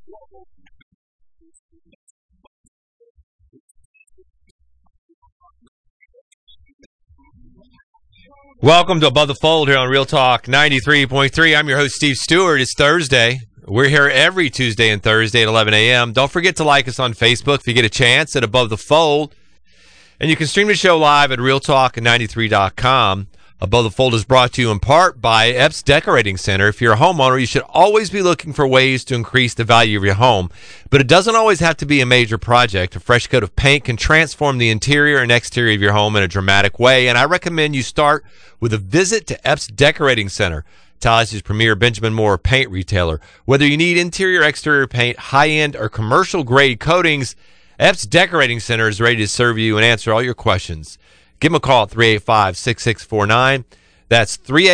Welcome to Above the Fold here on Real Talk 93.3. I'm your host, Steve Stewart. It's Thursday. We're here every Tuesday and Thursday at 11 a.m. Don't forget to like us on Facebook if you get a chance at Above the Fold. And you can stream the show live at realtalk93.com. Above the Fold is brought to you in part by Epps Decorating Center. If you're a homeowner, you should always be looking for ways to increase the value of your home. But it doesn't always have to be a major project. A fresh coat of paint can transform the interior and exterior of your home in a dramatic way. And I recommend you start with a visit to Epps Decorating Center, Tallahassee's premier Benjamin Moore paint retailer. Whether you need interior, exterior paint, high-end, or commercial-grade coatings, Epps Decorating Center is ready to serve you and answer all your questions. Give them a call at 385-6649. That's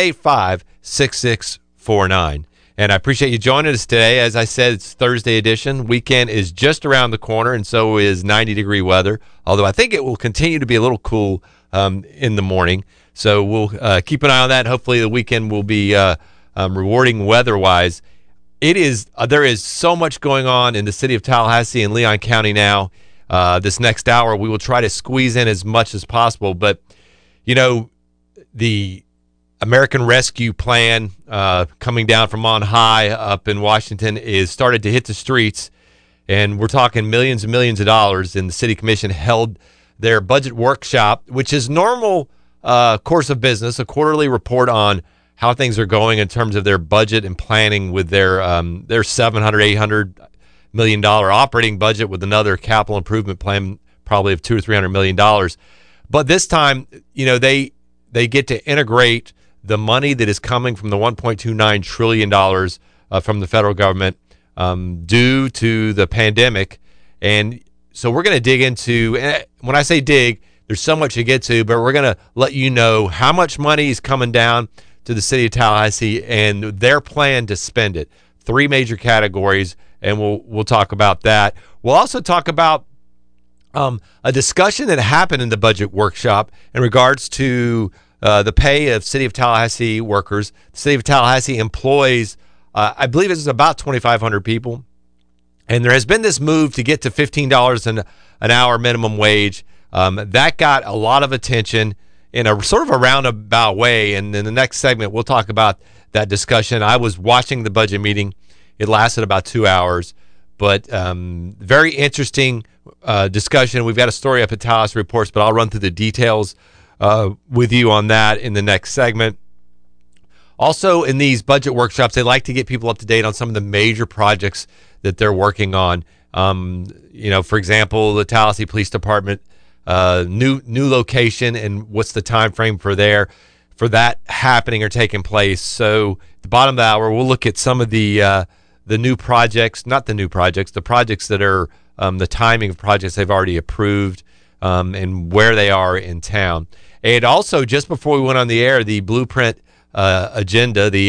385-6649. And I appreciate you joining us today. As I said, it's Thursday edition. Weekend is just around the corner, and so is 90-degree weather, although I think it will continue to be a little cool in the morning. So we'll keep an eye on that. Hopefully the weekend will be rewarding weather-wise. There is so much going on in the city of Tallahassee and Leon County now. This next hour, we will try to squeeze in as much as possible. But, you know, the American Rescue Plan coming down from on high up in Washington is started to hit the streets, and we're talking millions and millions of dollars. And the city commission held their budget workshop, which is normal course of business, a quarterly report on how things are going in terms of their budget and planning with their $700, $800 million operating budget with another capital improvement plan probably of $200 or $300 million. But this time, you know, they get to integrate the money that is coming from the $1.29 trillion from the federal government due to the pandemic. And so we're going to dig into, when I say dig, there's so much to get to, but we're going to let you know how much money is coming down to the city of Tallahassee and their plan to spend it. 3 major categories, and we'll talk about that. We'll also talk about a discussion that happened in the budget workshop in regards to the pay of City of Tallahassee workers. The City of Tallahassee employs, I believe it's about 2,500 people, and there has been this move to get to $15 an hour minimum wage. That got a lot of attention in a sort of a roundabout way, and in the next segment, we'll talk about that discussion. I was watching the budget meeting. It lasted about 2 hours, but very interesting discussion. We've got a story up at Tallahassee Reports, but I'll run through the details with you on that in the next segment. Also, in these budget workshops, they like to get people up to date on some of the major projects that they're working on. You know, for example, the Tallahassee Police Department new location and what's the time frame for that happening or taking place. So at the bottom of the hour, we'll look at some of the new projects, the projects that are the timing of projects they've already approved and where they are in town. And also, just before we went on the air, the Blueprint agenda, the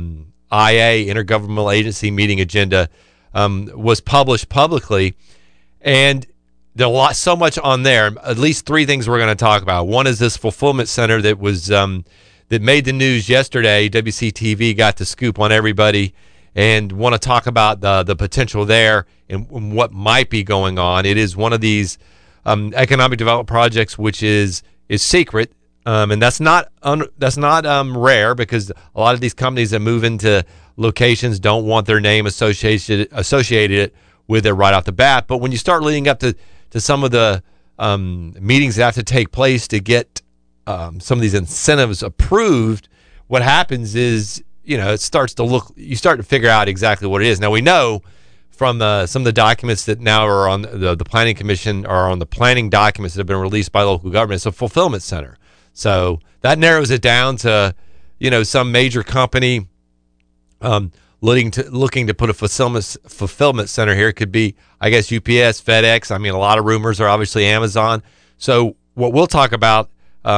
IA, Intergovernmental Agency Meeting Agenda, was published publicly. And there's so much on there. At least 3 things we're going to talk about. One is this fulfillment center that was that made the news yesterday. WCTV got the scoop on everybody, and want to talk about the potential there and what might be going on. It is one of these economic development projects which is secret, and that's not rare, because a lot of these companies that move into locations don't want their name associated with it right off the bat. But when you start leading up to some of the meetings that have to take place to get some of these incentives approved, what happens is, you know, you start to figure out exactly what it is. Now, we know from some of the documents that now are on the Planning Commission, or on the planning documents that have been released by local government, it's a fulfillment center. So that narrows it down to, you know, some major company looking to put a fulfillment center here. It could be, I guess, UPS, FedEx. I mean, a lot of rumors are obviously Amazon. So what we'll talk about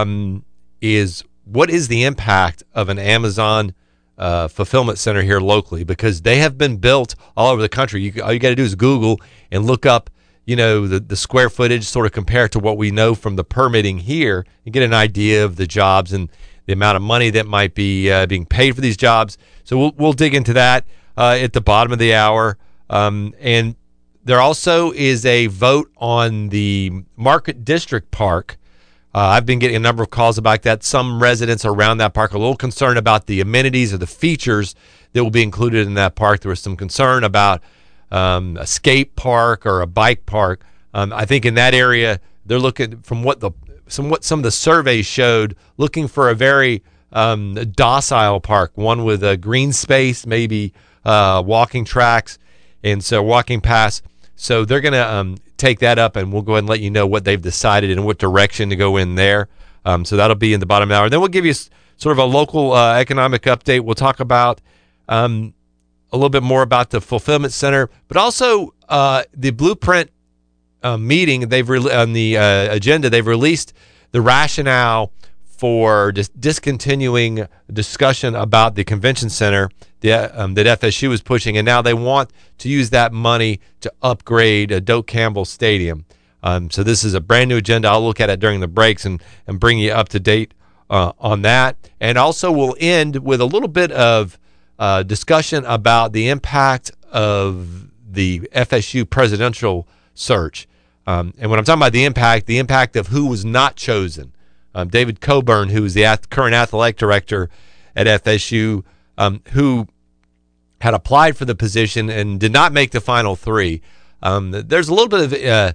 is what is the impact of an Amazon fulfillment center here locally, because they have been built all over the country. All you got to do is Google and look up, you know, the square footage, sort of compare it to what we know from the permitting here, and get an idea of the jobs and the amount of money that might be being paid for these jobs. So we'll dig into that at the bottom of the hour. And there also is a vote on the Market District Park. I've been getting a number of calls about that. Some residents around that park are a little concerned about the amenities or the features that will be included in that park. There was some concern about a skate park or a bike park. I think in that area, they're looking from what some of the surveys showed, looking for a very docile park, one with a green space, maybe walking tracks, and so walking paths. So they're going to take that up, and we'll go ahead and let you know what they've decided and what direction to go in there. So that'll be in the bottom hour. Then we'll give you sort of a local economic update. We'll talk about a little bit more about the fulfillment center, but also the Blueprint meeting. They've on the agenda. They've released the rationale for discontinuing discussion about the convention center that FSU is pushing, and now they want to use that money to upgrade Doak Campbell Stadium. So this is a brand new agenda. I'll look at it during the breaks and bring you up to date on that. And also we'll end with a little bit of discussion about the impact of the FSU presidential search. And when I'm talking about the impact of who was not chosen. David Coburn, who is the current athletic director at FSU, who had applied for the position and did not make the final three. There's a little bit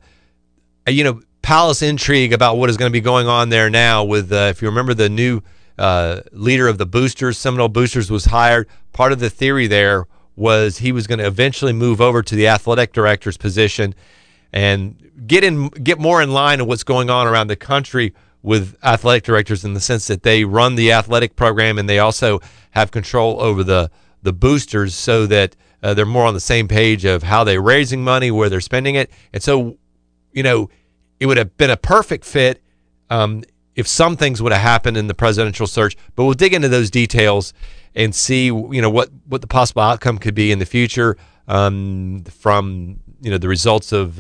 of, palace intrigue about what is going to be going on there now with, if you remember, the new leader of the Boosters, Seminole Boosters, was hired. Part of the theory there was he was going to eventually move over to the athletic director's position and get more in line with what's going on around the country with athletic directors, in the sense that they run the athletic program and they also have control over the boosters, so that they're more on the same page of how they're raising money, where they're spending it. And so, it would have been a perfect fit if some things would have happened in the presidential search. But we'll dig into those details and see, what the possible outcome could be in the future from the results of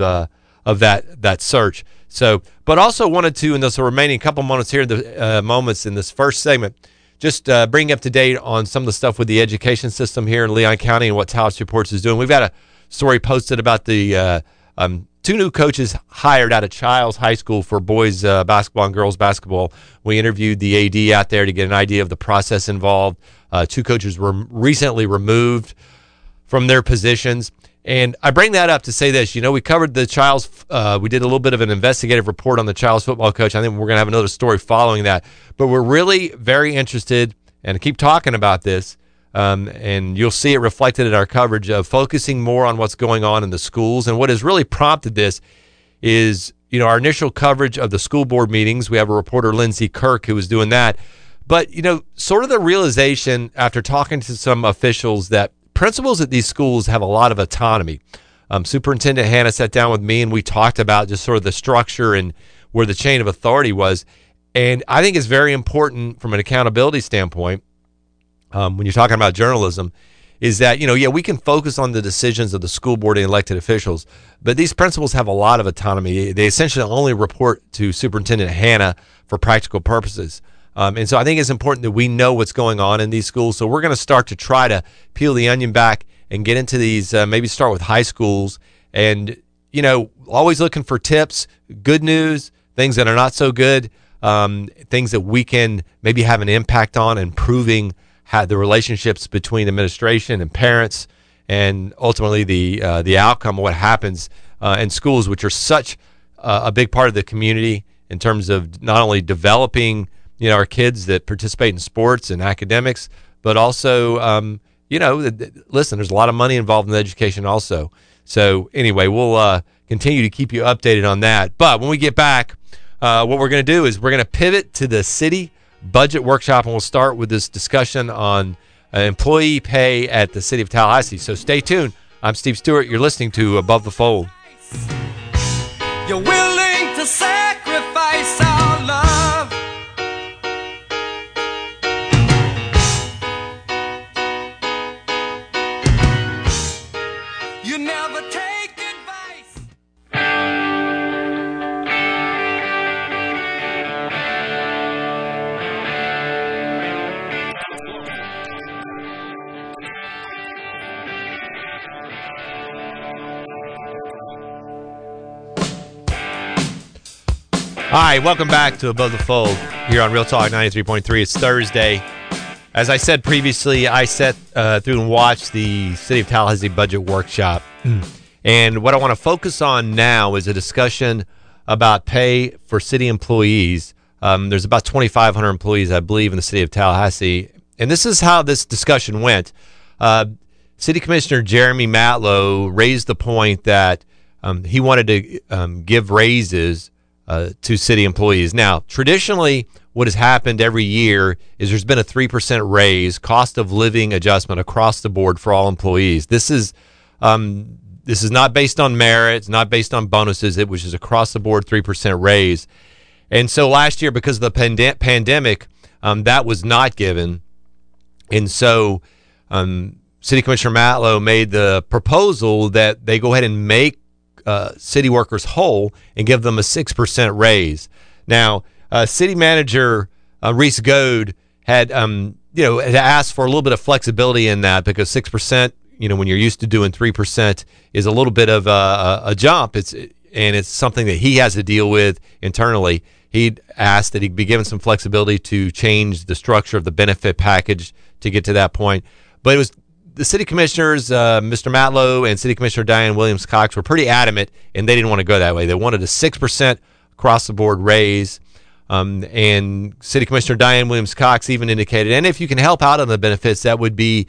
that search. So, but also wanted to, in this remaining couple moments here, moments in this first segment, just bring up to date on some of the stuff with the education system here in Leon County and what Taos Reports is doing. We've got a story posted about the two new coaches hired out of Childs High School for boys basketball and girls basketball. We interviewed the AD out there to get an idea of the process involved. Two coaches were recently removed from their positions. And I bring that up to say this. We covered the Childs. We did a little bit of an investigative report on the Childs football coach. I think we're going to have another story following that. But we're really very interested, and I keep talking about this, and you'll see it reflected in our coverage of focusing more on what's going on in the schools. And what has really prompted this is, our initial coverage of the school board meetings. We have a reporter, Lindsay Kirk, who was doing that. But, sort of the realization after talking to some officials that principals at these schools have a lot of autonomy. Superintendent Hannah sat down with me, and we talked about just sort of the structure and where the chain of authority was. And I think it's very important from an accountability standpoint, when you're talking about journalism, is that, we can focus on the decisions of the school board and elected officials, but these principals have a lot of autonomy. They essentially only report to Superintendent Hannah for practical purposes. And so I think it's important that we know what's going on in these schools. So we're going to start to try to peel the onion back and get into these, maybe start with high schools, and, always looking for tips, good news, things that are not so good, things that we can maybe have an impact on improving the relationships between administration and parents, and ultimately the outcome of what happens in schools, which are such a big part of the community in terms of not only developing our kids that participate in sports and academics, but also, listen, there's a lot of money involved in education also. So anyway, we'll continue to keep you updated on that. But when we get back, what we're going to do is we're going to pivot to the city budget workshop, and we'll start with this discussion on employee pay at the city of Tallahassee. So stay tuned. I'm Steve Stewart. You're listening to Above the Fold. You're willing to sacrifice our love. You never take advice. All right, welcome back to Above the Fold here on Real Talk 93.3. It's Thursday. As I said previously, I sat through and watched the City of Tallahassee Budget Workshop. And what I want to focus on now is a discussion about pay for city employees. There's about 2,500 employees, I believe, in the City of Tallahassee. And this is how this discussion went. City Commissioner Jeremy Matlow raised the point that he wanted to give raises to city employees. Now, traditionally, what has happened every year is there's been a 3% raise, cost of living adjustment across the board for all employees. This is not based on merit. It's not based on bonuses. It was just across the board 3% raise. And so last year, because of the pandemic, that was not given. And so City Commissioner Matlow made the proposal that they go ahead and make city workers whole and give them a 6% raise. Now, City Manager Reese Goad had asked for a little bit of flexibility in that because 6%, when you're used to doing 3%, is a little bit of a jump. It's something that he has to deal with internally. He'd asked that he be given some flexibility to change the structure of the benefit package to get to that point. But it was the city commissioners, Mr. Matlow and City Commissioner Diane Williams-Cox, were pretty adamant, and they didn't want to go that way. They wanted a 6% across-the-board raise, and City Commissioner Diane Williams-Cox even indicated, and if you can help out on the benefits, that would be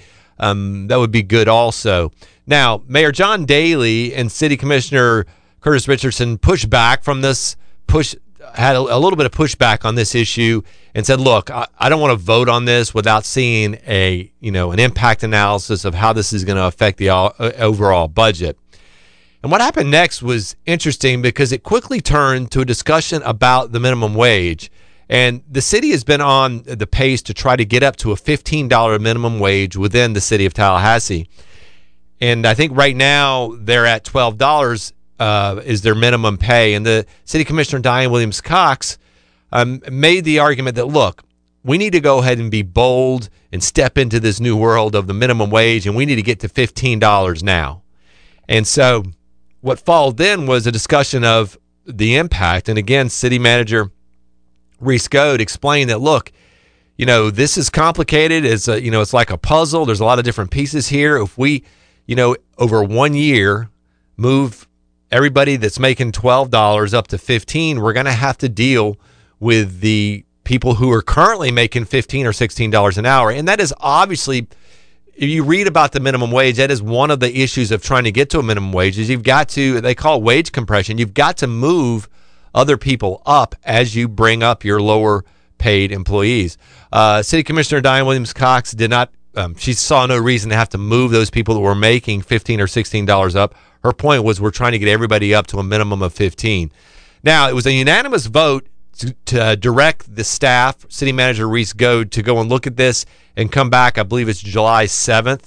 good also. Now, Mayor John Daly and City Commissioner Curtis Richardson pushed back from this, had a little bit of pushback on this issue and said, look, I don't want to vote on this without seeing an impact analysis of how this is going to affect the overall budget. And what happened next was interesting because it quickly turned to a discussion about the minimum wage. And the city has been on the pace to try to get up to a $15 minimum wage within the city of Tallahassee. And I think right now they're at $12 is their minimum pay. And the City Commissioner Diane Williams-Cox made the argument that, look, we need to go ahead and be bold and step into this new world of the minimum wage, and we need to get to $15 now. And so what followed then was a discussion of the impact. And again, City Manager Reese Goad explained that, look, this is complicated. It's like a puzzle. There's a lot of different pieces here. If we, over 1 year, move everybody that's making $12 up to $15, we're going to have to deal with the people who are currently making $15 or $16 an hour. And that is obviously, if you read about the minimum wage, that is one of the issues of trying to get to a minimum wage is you've got to, they call it wage compression. You've got to move other people up as you bring up your lower paid employees. City Commissioner Diane Williams-Cox did not, she saw no reason to have to move those people that were making $15 or $16 up. Her point was we're trying to get everybody up to a minimum of 15. Now, it was a unanimous vote to direct the staff, City Manager Reese Goad, to go and look at this and come back, I believe it's July 7th,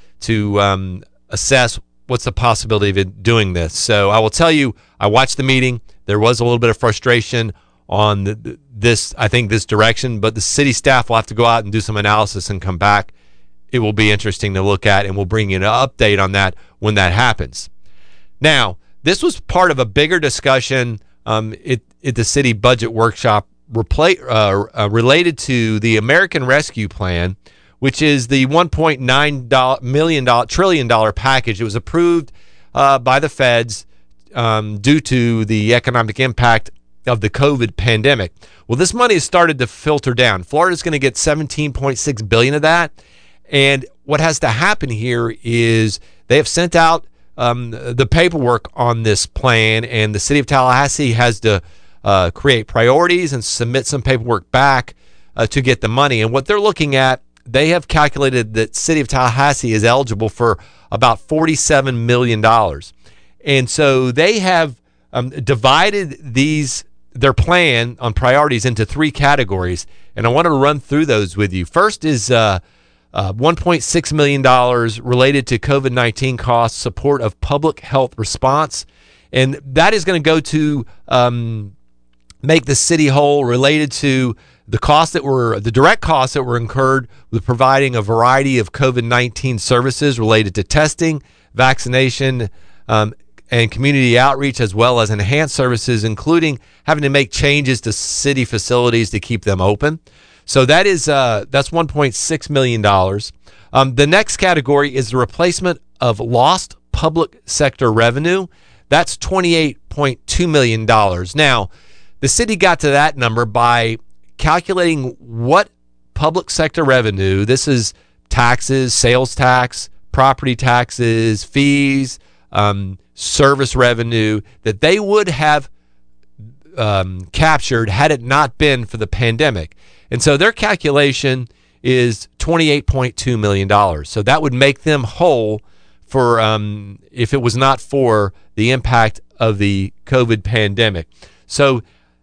to assess what's the possibility of it doing this. So I will tell you, I watched the meeting. There was a little bit of frustration on this direction, but the city staff will have to go out and do some analysis and come back. It will be interesting to look at, and we'll bring you an update on that when that happens. Now, this was part of a bigger discussion at the city budget workshop related to the American Rescue Plan, which is the $1.9 trillion package. It was approved by the feds due to the economic impact of the COVID pandemic. Well, this money has started to filter down. Florida's going to get $17.6 billion of that. And what has to happen here is they have sent out the paperwork on this plan, and the city of Tallahassee has to create priorities and submit some paperwork back to get the money. And what they're looking at, they have calculated that city of Tallahassee is eligible for about $47 million. And so they have divided their plan on priorities into three categories. And I want to run through those with you. First is $1.6 million related to COVID-19 costs, support of public health response. And that is going to go to make the city whole related to the direct costs that were incurred with providing a variety of COVID-19 services related to testing, vaccination, and community outreach, as well as enhanced services, including having to make changes to city facilities to keep them open. So that's $1.6 million. The next category is the replacement of lost public sector revenue. That's $28.2 million. Now, the city got to that number by calculating what public sector revenue, this is taxes, sales tax, property taxes, fees, service revenue, that they would have captured had it not been for the pandemic. And so their calculation is $28.2 million. So that would make them whole for if it was not for the impact of the COVID pandemic. So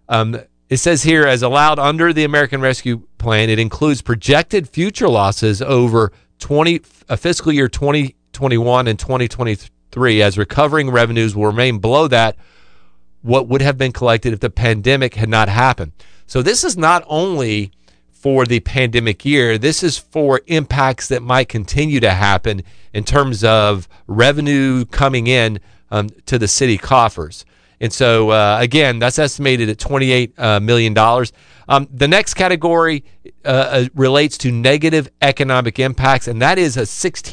it says here, as allowed under the American Rescue Plan, it includes projected future losses over fiscal year 2021 and 2023, as recovering revenues will remain below that what would have been collected if the pandemic had not happened. So this is not only for the pandemic year, this is for impacts that might continue to happen in terms of revenue coming in to the city coffers. And so, again, that's estimated at $28 million. The next category relates to negative economic impacts, and that is a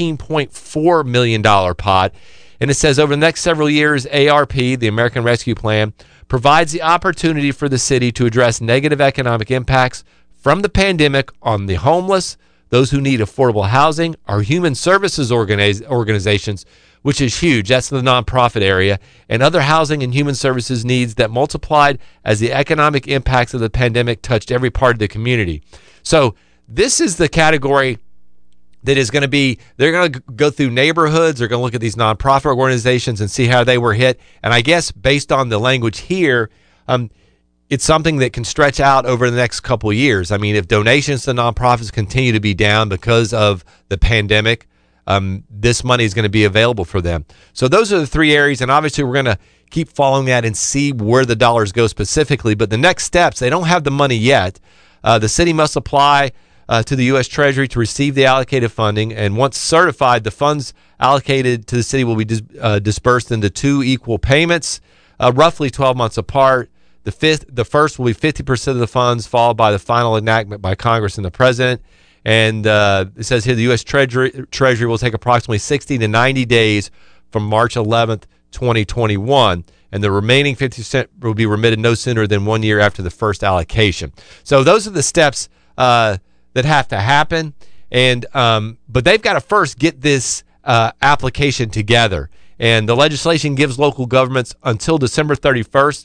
$16.4 million pot. And it says over the next several years, ARP, the American Rescue Plan, provides the opportunity for the city to address negative economic impacts from the pandemic on the homeless, those who need affordable housing, our human services organizations, which is huge. That's the nonprofit area, and other housing and human services needs that multiplied as the economic impacts of the pandemic touched every part of the community. So this is the category that is going to be, they're going to go through neighborhoods, they're going to look at these nonprofit organizations and see how they were hit. And I guess based on the language here, it's something that can stretch out over the next couple of years. I mean, if donations to nonprofits continue to be down because of the pandemic, this money is going to be available for them. So those are the three areas, and obviously we're going to keep following that and see where the dollars go specifically. But the next steps, they don't have the money yet. The city must apply to the U.S. Treasury to receive the allocated funding, and once certified, the funds allocated to the city will be dispersed into two equal payments, roughly 12 months apart. The first will be 50% of the funds, followed by the final enactment by Congress and the President. And it says here the U.S. Treasury will take approximately 60 to 90 days from March 11th, 2021. And the remaining 50% will be remitted no sooner than 1 year after the first allocation. So those are the steps that have to happen. And but they've got to first get this application together. And the legislation gives local governments until December 31st,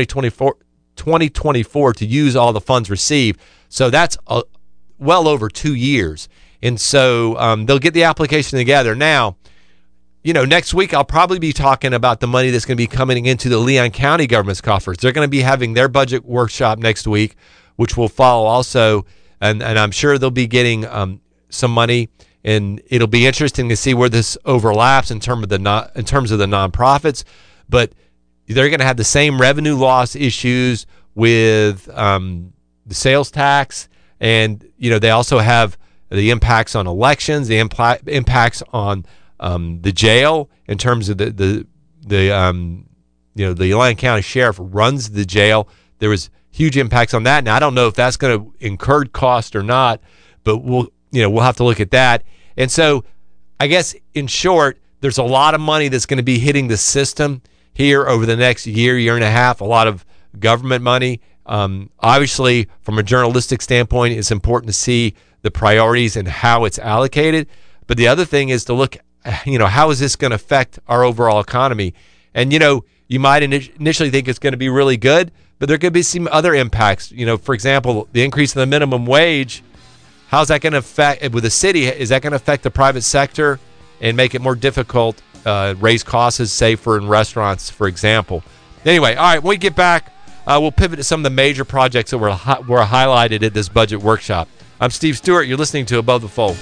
2024 to use all the funds received. So that's well over 2 years. And so they'll get the application together. Now, next week I'll probably be talking about the money that's going to be coming into the Leon County government's coffers. They're going to be having their budget workshop next week, which will follow also. And I'm sure they'll be getting some money. And it'll be interesting to see where this overlaps in terms of the nonprofits. But they're going to have the same revenue loss issues with the sales tax, and they also have the impacts on elections, the impacts on the jail in terms of the Leon County Sheriff runs the jail. There was huge impacts on that. Now I don't know if that's going to incur cost or not, but we'll have to look at that. And so I guess in short, there's a lot of money that's going to be hitting the system here over the next year and a half, a lot of government money. Obviously, from a journalistic standpoint, it's important to see the priorities and how it's allocated. But the other thing is to look, how is this going to affect our overall economy? And, you might initially think it's going to be really good, but there could be some other impacts. For example, the increase in the minimum wage, how's that going to affect, with the city, is that going to affect the private sector and make it more difficult, raise costs, say, for in restaurants, for example? Anyway, all right, when we get back, we'll pivot to some of the major projects that were highlighted at this budget workshop. I'm Steve Stewart. You're listening to Above the Fold.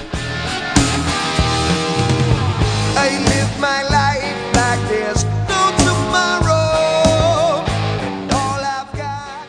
I live my life like there's no tomorrow. All I've got.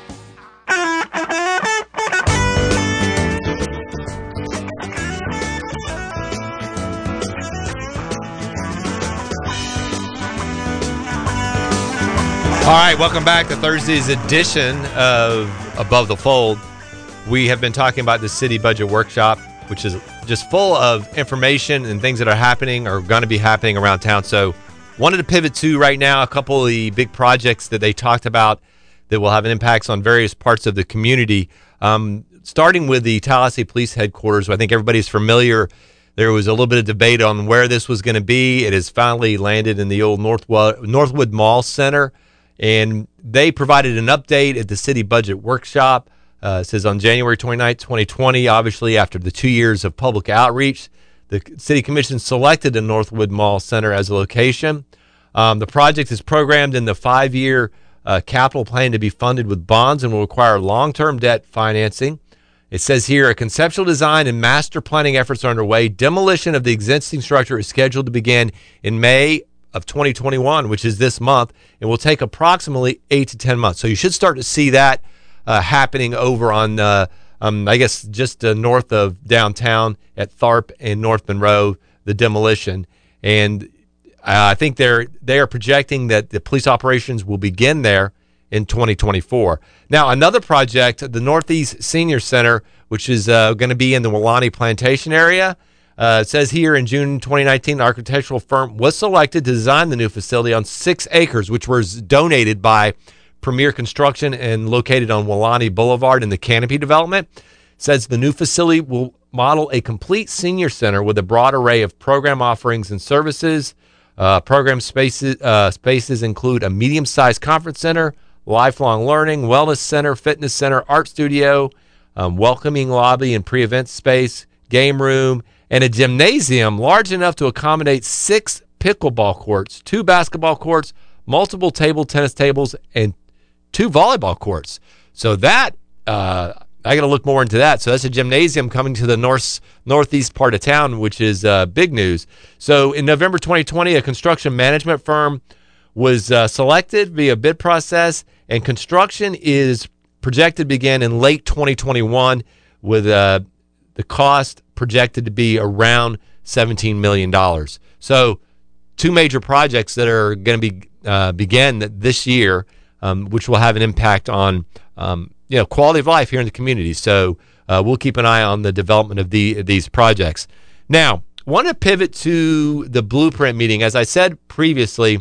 All right, welcome back to Thursday's edition of Above the Fold. We have been talking about the City Budget Workshop, which is just full of information and things that are happening or going to be happening around town. So wanted to pivot to right now a couple of the big projects that they talked about that will have an impacts on various parts of the community. Starting with the Tallahassee Police Headquarters, I think everybody's familiar. There was a little bit of debate on where this was going to be. It has finally landed in the old Northwood Mall Center. And they provided an update at the City Budget Workshop. It says on January 29th, 2020, obviously after the 2 years of public outreach, the City Commission selected the Northwood Mall Center as a location. The project is programmed in the 5-year capital plan to be funded with bonds and will require long-term debt financing. It says here, a conceptual design and master planning efforts are underway. Demolition of the existing structure is scheduled to begin in May of 2021, which is this month, and will take approximately 8 to 10 months. So you should start to see that happening over on, I guess, just north of downtown at Tharp and North Monroe, the demolition. And I think they are projecting that the police operations will begin there in 2024. Now, another project, the Northeast Senior Center, which is going to be in the Weelaunee Plantation area. It says here in June 2019, the architectural firm was selected to design the new facility on 6 acres, which was donated by Premier Construction and located on Weelaunee Boulevard in the Canopy development. It says the new facility will model a complete senior center with a broad array of program offerings and services. Program spaces include a medium-sized conference center, lifelong learning, wellness center, fitness center, art studio, welcoming lobby and pre-event space, game room, and a gymnasium large enough to accommodate 6 pickleball courts, 2 basketball courts, multiple table tennis tables, and 2 volleyball courts. So that, I got to look more into that. So that's a gymnasium coming to the northeast part of town, which is big news. So in November 2020, a construction management firm was selected via bid process, and construction is projected to begin in late 2021 with the cost projected to be around $17 million. So 2 major projects that are going to be begin this year, which will have an impact on quality of life here in the community. So we'll keep an eye on the development of these projects. Now, I want to pivot to the Blueprint meeting. As I said previously,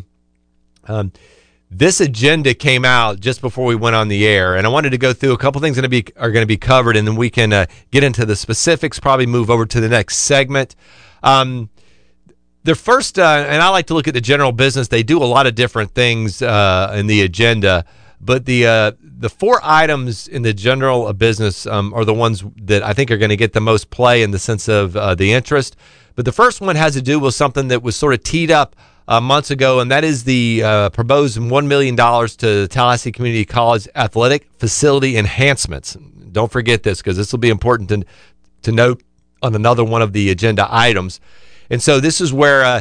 this agenda came out just before we went on the air, and I wanted to go through a couple things that are going to be covered, and then we can get into the specifics, probably move over to the next segment. The first, and I like to look at the general business. They do a lot of different things in the agenda, but the 4 items in the general business are the ones that I think are going to get the most play in the sense of the interest. But the first one has to do with something that was sort of teed up months ago, and that is the proposed $1 million to Tallahassee Community College athletic facility enhancements. Don't forget this, because this will be important to note on another one of the agenda items. And so this is where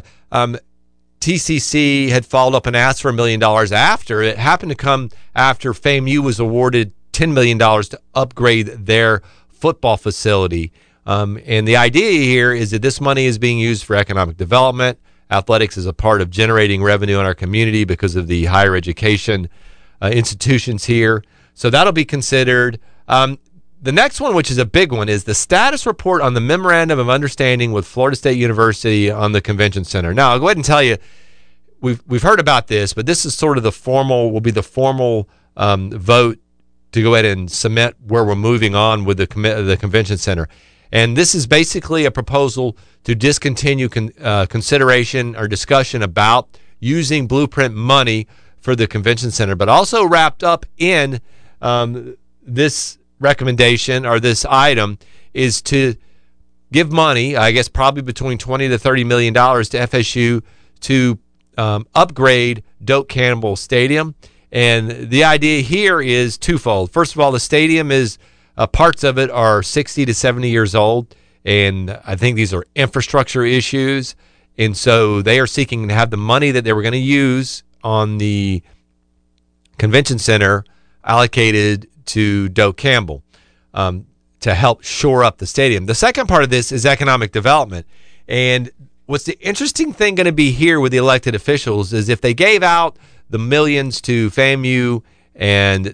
TCC had followed up and asked for $1 million after. It happened to come after FAMU was awarded $10 million to upgrade their football facility. And the idea here is that this money is being used for economic development. Athletics is a part of generating revenue in our community because of the higher education institutions here. So that'll be considered. The next one, which is a big one, is the status report on the Memorandum of Understanding with Florida State University on the Convention Center. Now, I'll go ahead and tell you, we've heard about this, but this is sort of the formal vote to go ahead and cement where we're moving on with the Convention Center. And this is basically a proposal to discontinue consideration or discussion about using Blueprint money for the Convention Center, but also wrapped up in this recommendation or this item is to give money, I guess probably between $20 to $30 million to FSU to upgrade Doak Campbell Stadium. And the idea here is twofold. First of all, the stadium is parts of it are 60 to 70 years old, and I think these are infrastructure issues. And so they are seeking to have the money that they were going to use on the convention center allocated to Doak Campbell to help shore up the stadium. The second part of this is economic development. And what's the interesting thing going to be here with the elected officials is if they gave out the millions to FAMU and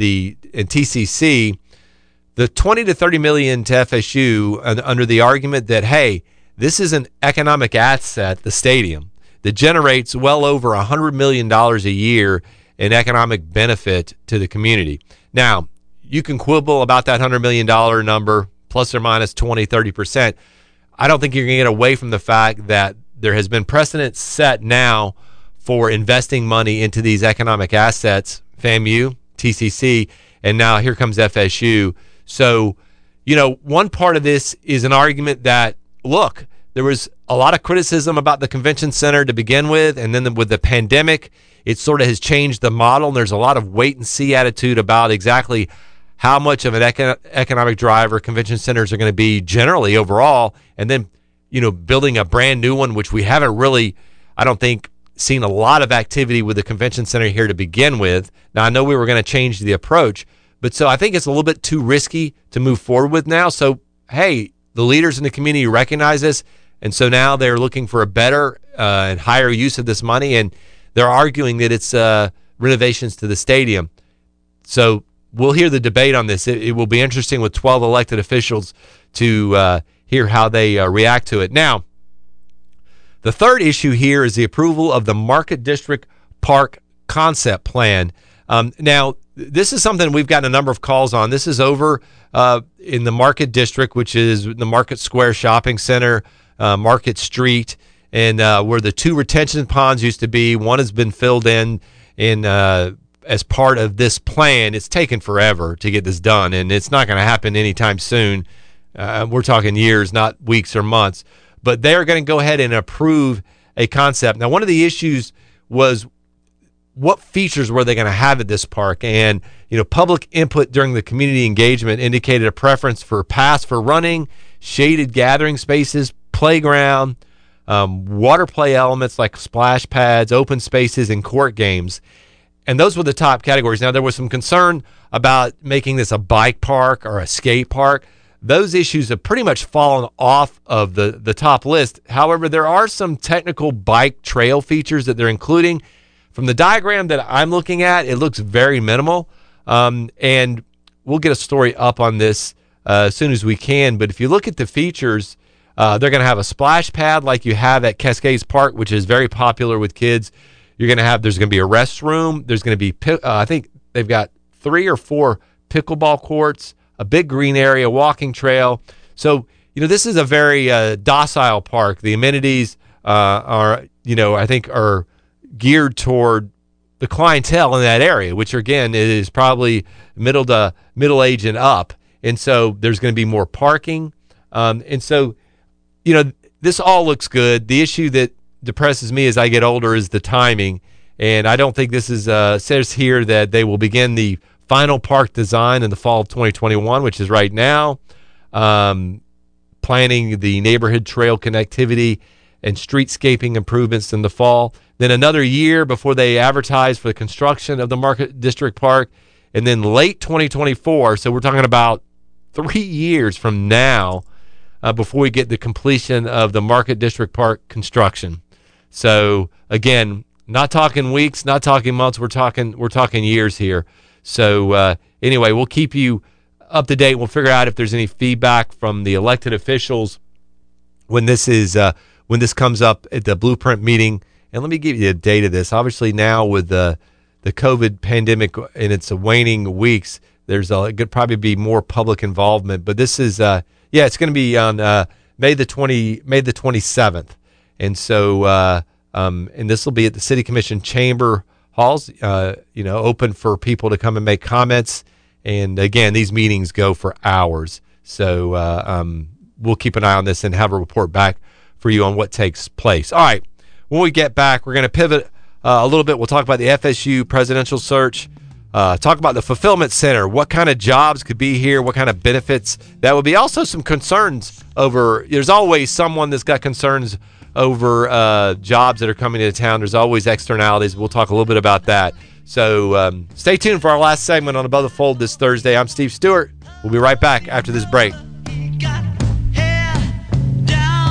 TCC, the 20 to 30 million to FSU under the argument that, hey, this is an economic asset, the stadium, that generates well over $100 million a year in economic benefit to the community. Now, you can quibble about that $100 million number, plus or minus 20, 30%. I don't think you're going to get away from the fact that there has been precedent set now for investing money into these economic assets, FAMU, TCC, and now here comes FSU. So, one part of this is an argument that, look, there was a lot of criticism about the convention center to begin with, and then with the pandemic, it sort of has changed the model, and there's a lot of wait-and-see attitude about exactly how much of an economic driver convention centers are going to be generally overall, and then, building a brand new one, which we haven't really, I don't think, seen a lot of activity with the convention center here to begin with. Now, I know we were going to change the approach, but so I think it's a little bit too risky to move forward with now. So, hey, the leaders in the community recognize this, and so now they're looking for a better and higher use of this money, and they're arguing that it's renovations to the stadium. So we'll hear the debate on this. It will be interesting with 12 elected officials to hear how they react to it. Now, the third issue here is the approval of the Market District Park Concept Plan. Now, this is something we've gotten a number of calls on. This is over in the Market District, which is the Market Square Shopping Center, Market Street, and where the two retention ponds used to be. One has been filled in as part of this plan. It's taken forever to get this done, and it's not going to happen anytime soon. We're talking years, not weeks or months. But they're going to go ahead and approve a concept. Now, one of the issues was what features were they going to have at this park? And, public input during the community engagement indicated a preference for paths for running, shaded gathering spaces, playground, water play elements like splash pads, open spaces, and court games. And those were the top categories. Now, there was some concern about making this a bike park or a skate park. Those issues have pretty much fallen off of the top list. However, there are some technical bike trail features that they're including. From the diagram that I'm looking at, it looks very minimal. And we'll get a story up on this as soon as we can. But if you look at the features, they're going to have a splash pad like you have at Cascades Park, which is very popular with kids. There's going to be a restroom. There's going to be, I think they've got 3 or 4 pickleball courts, a big green area, walking trail. So, this is a very docile park. The amenities are geared toward the clientele in that area, which again is probably middle age and up. And so there's going to be more parking. And so, this all looks good. The issue that depresses me as I get older is the timing. And I don't think this is, says here that they will begin the final park design in the fall of 2021, which is right now. Planning the neighborhood trail connectivity and streetscaping improvements in the fall. Then another year before they advertise for the construction of the Market District Park. And then late 2024, so we're talking about 3 years from now before we get the completion of the Market District Park construction. So again, not talking weeks, not talking months, we're talking years here. So anyway, we'll keep you up to date. We'll figure out if there's any feedback from the elected officials when this comes up at the Blueprint meeting. And let me give you a date of this. Obviously now with the COVID pandemic and its waning weeks, there's could probably be more public involvement. But this is it's going to be on May the 27th. And so and this will be at the City Commission Chamber Halls, open for people to come and make comments. And again, these meetings go for hours. So we'll keep an eye on this and have a report back for you on what takes place. All right. When we get back, we're going to pivot a little bit. We'll talk about the FSU presidential search, talk about the fulfillment center, what kind of jobs could be here, what kind of benefits that would be. Also some concerns over, there's always someone that's got concerns over jobs that are coming into town. There's always externalities. We'll talk a little bit about that. So stay tuned for our last segment on Above the Fold this Thursday. I'm Steve Stewart. We'll be right back after this break.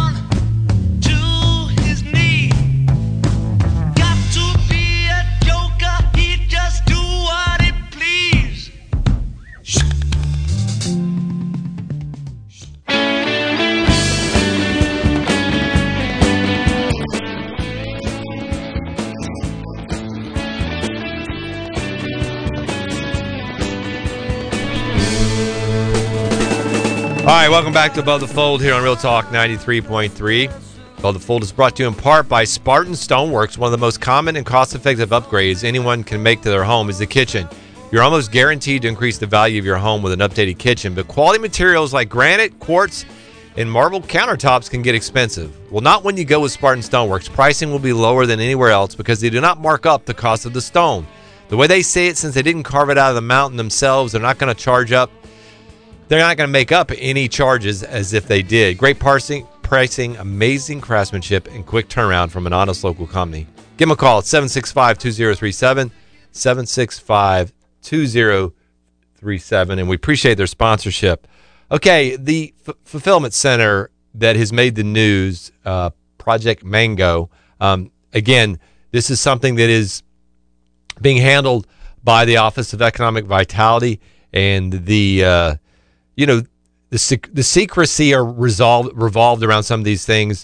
Joke right, welcome back to Above the Fold here on Real Talk 93.3. Above the Fold is brought to you in part by Spartan Stoneworks. One of the most common and cost-effective upgrades anyone can make to their home is the kitchen. You're almost guaranteed to increase the value of your home with an updated kitchen, but quality materials like granite, quartz, and marble countertops can get expensive. Well, not when you go with Spartan Stoneworks. Pricing will be lower than anywhere else because they do not mark up the cost of the stone. The way they say it, since they didn't carve it out of the mountain themselves, they're not going to charge up. They're not going to make up any charges as if they did. Great pricing, amazing craftsmanship, and quick turnaround from an honest local company. Give them a call at 765-2037, 765-2037, and we appreciate their sponsorship. Okay, the fulfillment center that has made the news, Project Mango, again, this is something that is being handled by the Office of Economic Vitality, and the secrecy revolved around some of these things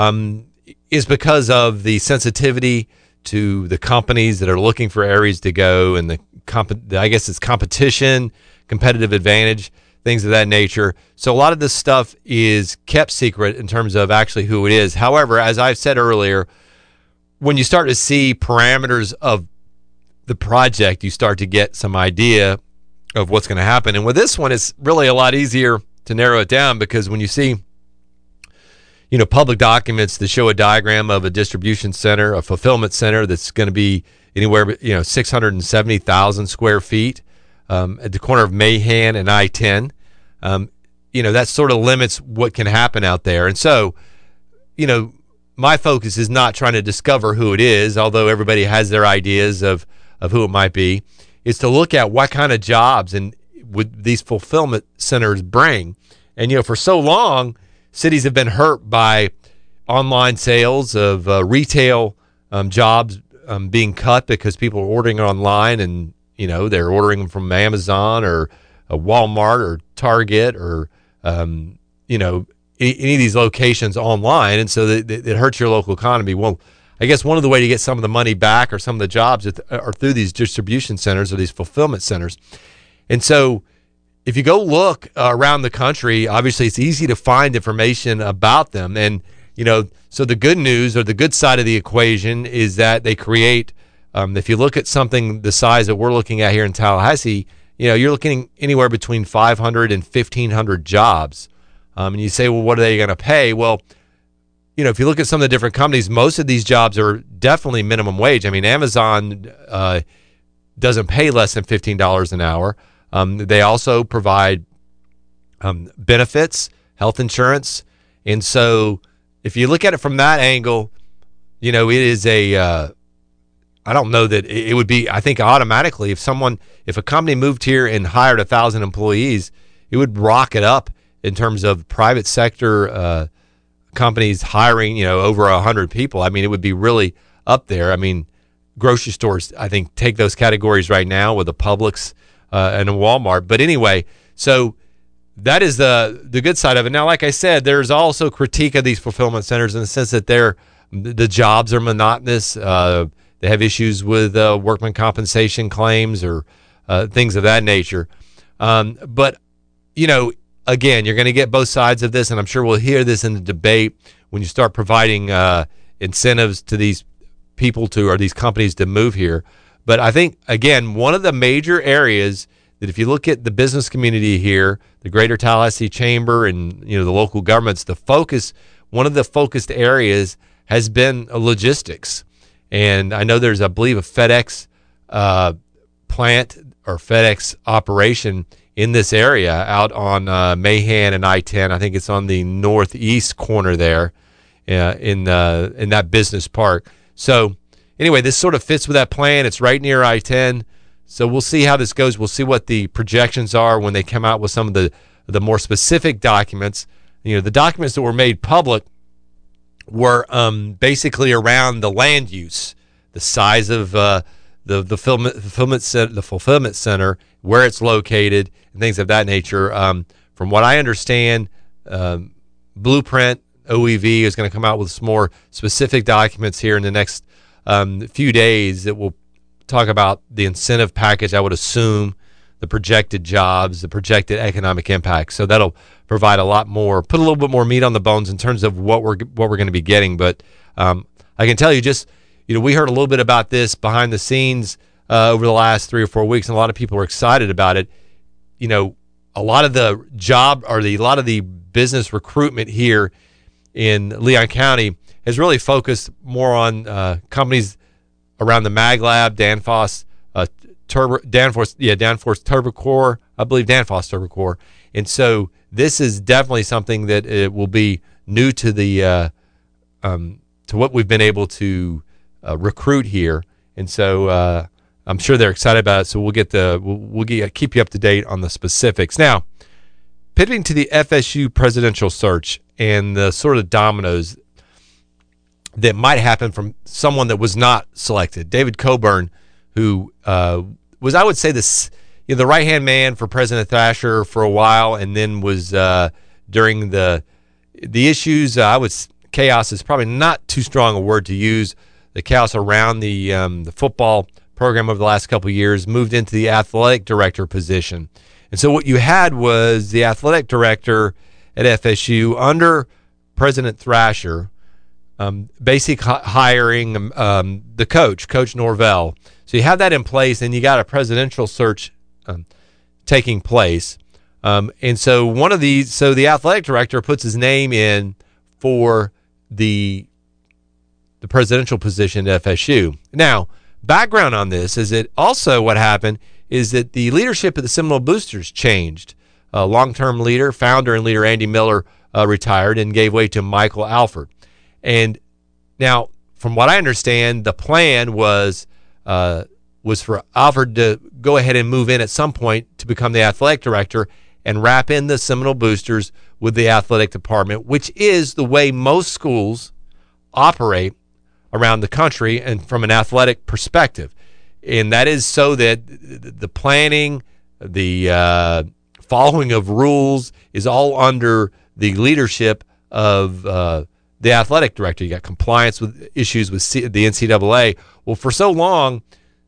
is because of the sensitivity to the companies that are looking for areas to go, and I guess it's competition, competitive advantage, things of that nature. So a lot of this stuff is kept secret in terms of actually who it is. However, as I've said earlier, when you start to see parameters of the project, you start to get some idea of what's going to happen. And with this one, it's really a lot easier to narrow it down because when you see, public documents that show a diagram of a distribution center, a fulfillment center that's going to be anywhere, 670,000 square feet at the corner of Mahan and I-10, that sort of limits what can happen out there. And so, my focus is not trying to discover who it is, although everybody has their ideas of who it might be, is to look at what kind of jobs and would these fulfillment centers bring. And, for so long, cities have been hurt by online sales of retail jobs being cut because people are ordering online and, they're ordering them from Amazon or a Walmart or Target or, any of these locations online. And so it hurts your local economy. Well, I guess one of the way to get some of the money back or some of the jobs are through these distribution centers or these fulfillment centers. And so if you go look around the country, obviously it's easy to find information about them. And, so the good news or the good side of the equation is that they create, if you look at something the size that we're looking at here in Tallahassee, you're looking anywhere between 500 and 1,500 jobs. And you say, well, what are they going to pay? Well, if you look at some of the different companies, most of these jobs are definitely minimum wage. I mean, Amazon doesn't pay less than $15 an hour. They also provide benefits, health insurance. And so if you look at it from that angle, it is I don't know that it would be, I think automatically if a company moved here and hired 1,000 employees, it would rock it up in terms of private sector companies hiring, over 100 people. I mean, it would be really up there. I mean, grocery stores, I think, take those categories right now with a Publix and a Walmart. But anyway, so that is the good side of it. Now, like I said, there's also critique of these fulfillment centers in the sense that the jobs are monotonous. They have issues with workman compensation claims or things of that nature. But, again, you're going to get both sides of this, and I'm sure we'll hear this in the debate when you start providing incentives to these people or these companies to move here. But I think, again, one of the major areas that if you look at the business community here, the Greater Tallahassee Chamber and, the local governments, one of the focused areas has been logistics. And I know there's, I believe, a FedEx plant or FedEx operation in this area out on Mahan and I-10. I think it's on the northeast corner there in that business park. So anyway, this sort of fits with that plan. It's right near I-10. So we'll see how this goes. We'll see what the projections are when they come out with some of the more specific documents. The documents that were made public were basically around the land use, the size of the fulfillment center, where it's located, and things of that nature. From what I understand, Blueprint OEV is going to come out with some more specific documents here in the next few days that will talk about the incentive package, I would assume, the projected jobs, the projected economic impact. So that'll provide a lot more, put a little bit more meat on the bones in terms of what we're going to be getting. But I can tell you, just we heard a little bit about this behind the scenes over the last 3 or 4 weeks, and a lot of people are excited about it. A lot of the a lot of the business recruitment here in Leon County has really focused more on companies around the Mag Lab, Danfoss, Danfoss Turbocore, I believe Danfoss Turbocore. And so this is definitely something that it will be new to the to what we've been able to recruit here. And so I'm sure they're excited about it. So we'll keep you up to date on the specifics. Now, pivoting to the FSU presidential search and the sort of dominoes that might happen from someone that was not selected. David Coburn, who was, I would say, the right-hand man for President Thrasher for a while, and then was during the issues. Chaos is probably not too strong a word to use. The chaos around the football program over the last couple of years, moved into the athletic director position. And so what you had was the athletic director at FSU under President Thrasher, basically hiring the Coach Norvell. So you have that in place, and you got a presidential search taking place. And so the athletic director puts his name in for the presidential position at FSU. Now, background on this is that also what happened is that the leadership of the Seminole Boosters changed. Long-term leader, founder and leader Andy Miller retired and gave way to Michael Alford. And now, from what I understand, the plan was for Alford to go ahead and move in at some point to become the athletic director and wrap in the Seminole Boosters with the athletic department, which is the way most schools operate around the country and from an athletic perspective. And that is so that the planning, the following of rules is all under the leadership of the athletic director. You got compliance with issues with the NCAA. Well, for so long,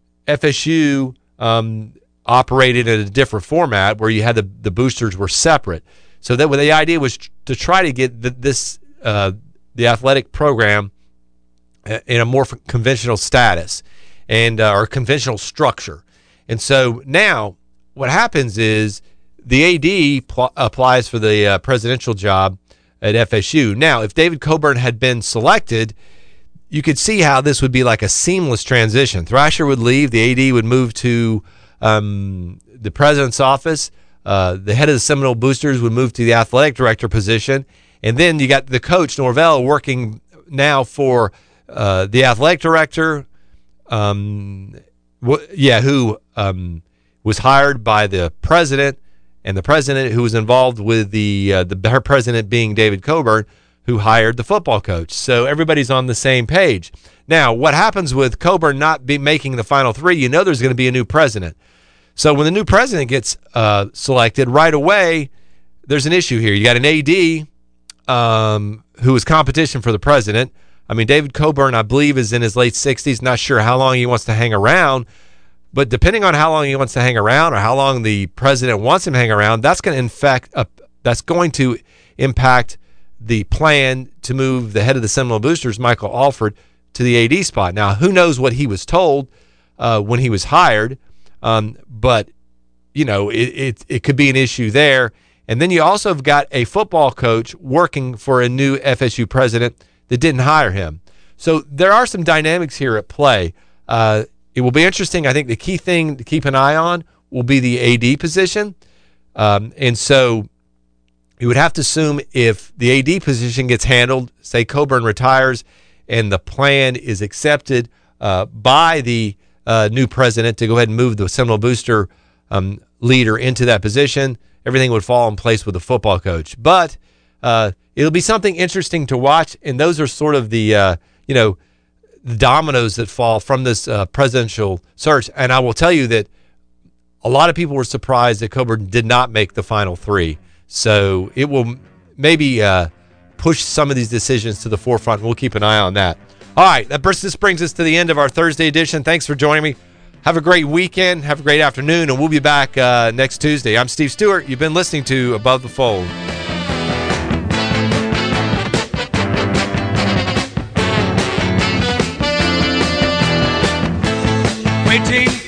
FSU operated in a different format where you had the boosters were separate. So that the idea was to try to get the athletic program in a more conventional status and or conventional structure. And so now what happens is the AD applies for the presidential job at FSU. Now, if David Coburn had been selected, you could see how this would be like a seamless transition. Thrasher would leave, the AD would move to the president's office, the head of the Seminole Boosters would move to the athletic director position, and then you got the coach Norvell working now for the athletic director, who was hired by the president, and the president who was involved with her president being David Coburn, who hired the football coach. So everybody's on the same page. Now, what happens with Coburn not making the final three, there's going to be a new president. So when the new president gets selected, right away, there's an issue here. You got an AD who is competition for the president. I mean, David Coburn, I believe, is in his late 60s. Not sure how long he wants to hang around. But depending on how long he wants to hang around or how long the president wants him to hang around, that's going to impact the plan to move the head of the Seminole Boosters, Michael Alford, to the AD spot. Now, who knows what he was told when he was hired, but it could be an issue there. And then you also have got a football coach working for a new FSU president that didn't hire him. So there are some dynamics here at play. It will be interesting. I think the key thing to keep an eye on will be the AD position. And so you would have to assume if the AD position gets handled, say Coburn retires, and the plan is accepted by the new president to go ahead and move the Seminole Booster leader into that position, everything would fall in place with the football coach. But it'll be something interesting to watch, and those are sort of the the dominoes that fall from this presidential search. And I will tell you that a lot of people were surprised that Coburn did not make the final three. So it will maybe push some of these decisions to the forefront. We'll keep an eye on that. All right, this brings us to the end of our Thursday edition. Thanks for joining me. Have a great weekend. Have a great afternoon, and we'll be back next Tuesday. I'm Steve Stewart. You've been listening to Above the Fold. Waiting